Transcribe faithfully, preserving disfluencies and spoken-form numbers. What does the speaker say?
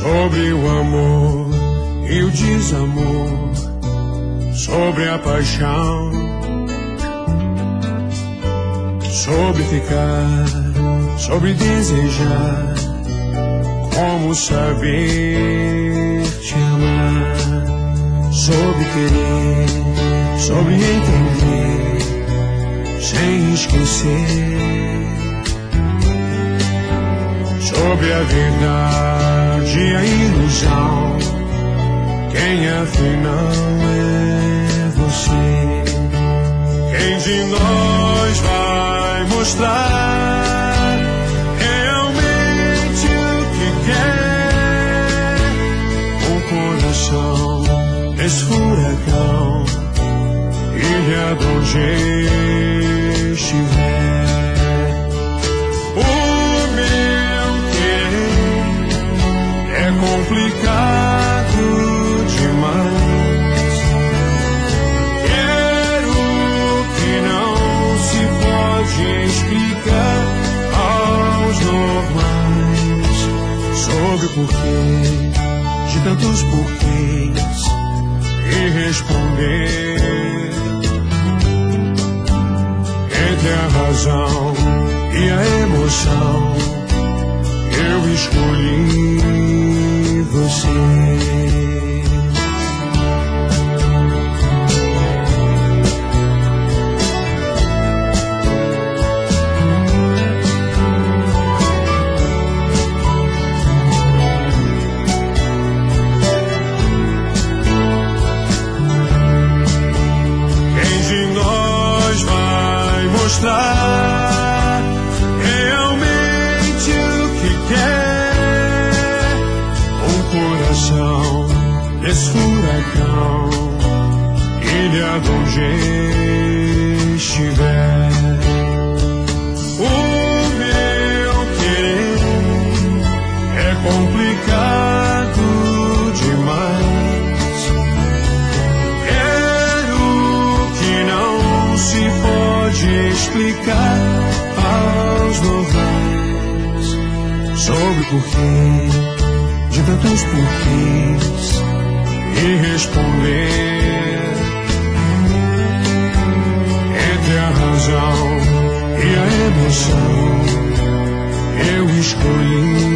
sobre o amor e o desamor, sobre a paixão, sobre ficar, sobre desejar, como saber te amar, sobre querer, sobre entender, sem esquecer, sobre a verdade e a ilusão, quem afinal é você? Quem de nós vai mostrar realmente o que quer? O coração nesse furacão, ilha de onde estiver. O meu querer é complicado demais. Quero que não se pode explicar aos normais, sobre o porquê de tantos porquês, e responder entre a razão e a emoção. Eu escolhi você. Mostrar realmente o que quer. Um coração nesse furacão, ilha de onde estiver. O meu querer é complicado demais. Quero que não se pode explicar aos normais, sobre o porquê de tantos porquês, e responder entre a razão e a emoção. Eu escolhi